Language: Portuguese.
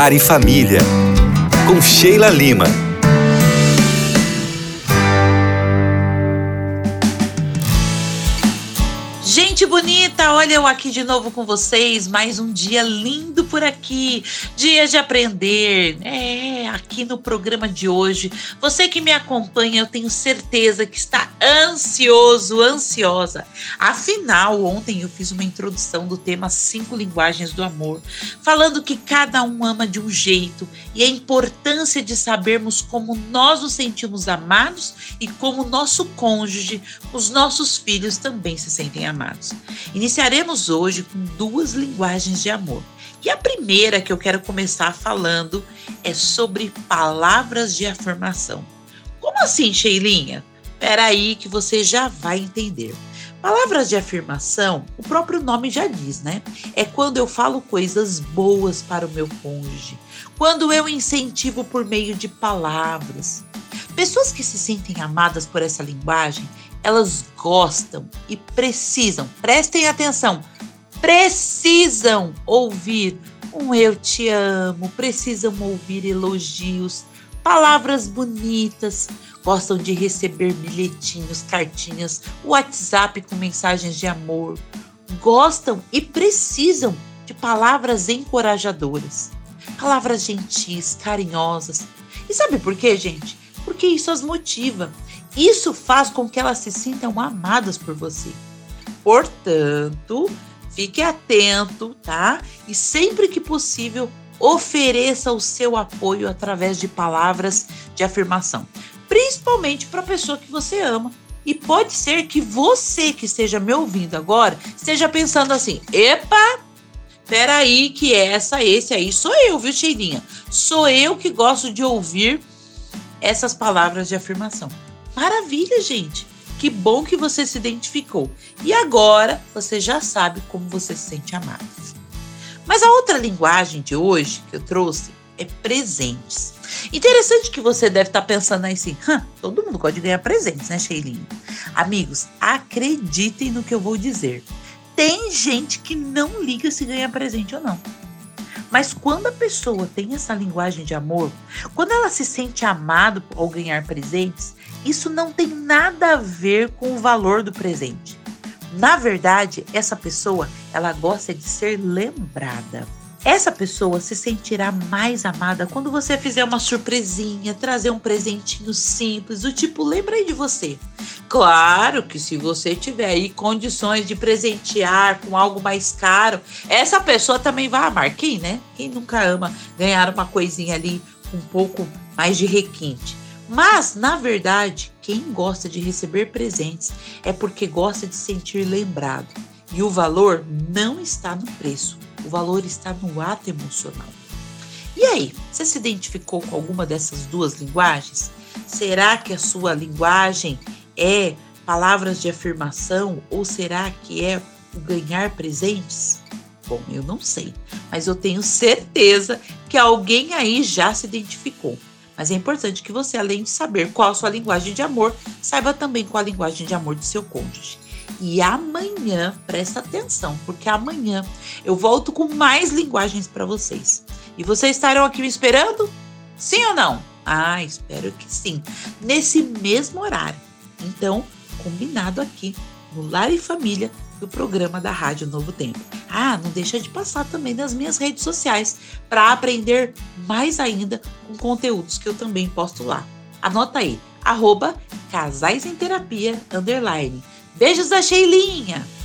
Lar e Família, com Sheila Lima. Gente bonita, olha eu aqui de novo com vocês, mais um dia lindo por aqui, dia de aprender, aqui no programa de hoje. Você que me acompanha, eu tenho certeza que está ansiosa. Afinal, ontem eu fiz uma introdução do tema 5 linguagens do amor, falando que cada um ama de um jeito e a importância de sabermos como nós nos sentimos amados e como nosso cônjuge, os nossos filhos também se sentem amados. Iniciaremos hoje com 2 linguagens de amor. E a primeira que eu quero começar falando é sobre palavras de afirmação. Como assim, Sheilinha? Espera aí que você já vai entender. Palavras de afirmação, o próprio nome já diz, né? É quando eu falo coisas boas para o meu cônjuge, quando eu incentivo por meio de palavras. Pessoas que se sentem amadas por essa linguagem, elas gostam e precisam, prestem atenção, precisam ouvir um eu te amo, precisam ouvir elogios, palavras bonitas, gostam de receber bilhetinhos, cartinhas, WhatsApp com mensagens de amor, gostam e precisam de palavras encorajadoras, palavras gentis, carinhosas. E sabe por quê, gente? Porque isso as motiva. Isso faz com que elas se sintam amadas por você. Portanto, fique atento, tá? E sempre que possível, ofereça o seu apoio através de palavras de afirmação. Principalmente para a pessoa que você ama. E pode ser que você que esteja me ouvindo agora, esteja pensando assim, epa, peraí que esse aí sou eu, viu, Cheirinha? Sou eu que gosto de ouvir essas palavras de afirmação. Maravilha, gente! Que bom que você se identificou. E agora você já sabe como você se sente amado. Mas a outra linguagem de hoje que eu trouxe é presentes. Interessante que você deve estar pensando aí assim, todo mundo gosta de ganhar presentes, né, Sheilinha? Amigos, acreditem no que eu vou dizer. Tem gente que não liga se ganha presente ou não. Mas quando a pessoa tem essa linguagem de amor, quando ela se sente amada ao ganhar presentes, isso não tem nada a ver com o valor do presente. Na verdade, essa pessoa, ela gosta de ser lembrada. Essa pessoa se sentirá mais amada quando você fizer uma surpresinha, trazer um presentinho simples, do tipo, lembrei de você. Claro que se você tiver aí condições de presentear com algo mais caro, essa pessoa também vai amar. Quem, né? Quem nunca ama ganhar uma coisinha ali com um pouco mais de requinte? Mas, na verdade, quem gosta de receber presentes é porque gosta de sentir lembrado. E o valor não está no preço, o valor está no ato emocional. E aí, você se identificou com alguma dessas 2 linguagens? Será que a sua linguagem é palavras de afirmação ou será que é o ganhar presentes? Bom, eu não sei, mas eu tenho certeza que alguém aí já se identificou. Mas é importante que você, além de saber qual a sua linguagem de amor, saiba também qual a linguagem de amor do seu cônjuge. E amanhã, presta atenção, porque amanhã eu volto com mais linguagens para vocês. E vocês estarão aqui me esperando? Sim ou não? Espero que sim. Nesse mesmo horário. Então, combinado aqui no Lar e Família do programa da Rádio Novo Tempo. Não deixa de passar também nas minhas redes sociais para aprender mais ainda com conteúdos que eu também posto lá. Anota aí, @casaisemterapia_. Beijos da Sheilinha!